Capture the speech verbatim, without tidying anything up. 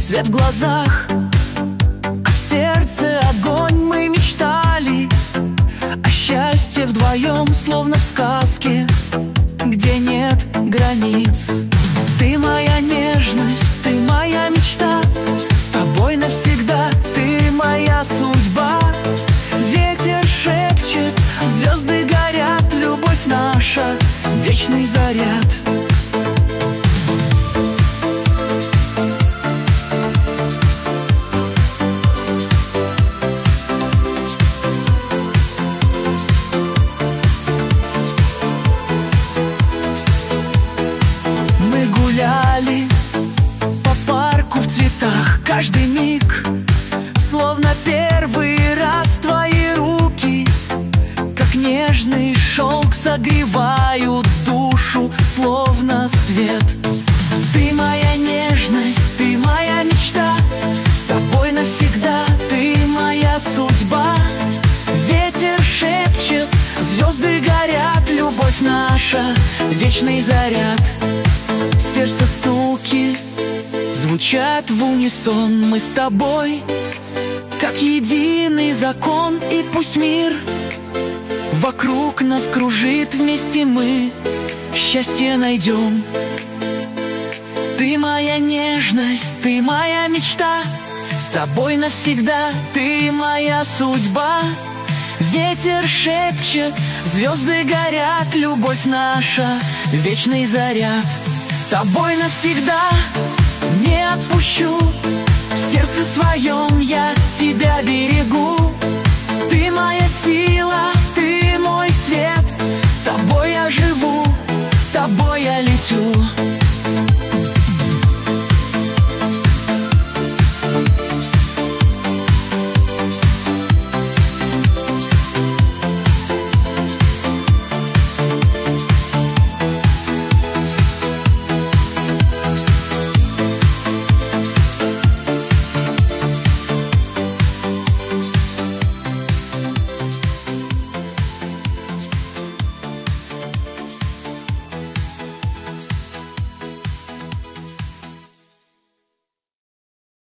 свет в глазах, а в сердце огонь. Мы мечтали о счастье вдвоем, словно в сказке, где нет границ. Ты моя нежность, ты моя мечта, с тобой навсегда, ты моя судьба. Ветер шепчет, звезды горят, любовь наша, вечный заряд. Мы гуляли по парку в цветах, каждый миг словно первый раз. Твои руки, как нежный шелк, согревают душу, словно свет. Ты моя нежность, ты моя мечта, с тобой навсегда, ты моя судьба. Ветер шепчет, звезды горят, любовь наша, вечный заряд. Сердце стуки звучат в унисон, мы с тобой как единый закон. И пусть мир вокруг нас кружит, вместе мы счастье найдем. Ты моя нежность, ты моя мечта, с тобой навсегда, ты моя судьба. Ветер шепчет, звезды горят, любовь наша, вечный заряд. С тобой навсегда не отпущу, в сердце своем я тебя берегу. Ты моя сила, ты мой свет, с тобой я живу, с тобой я лечу.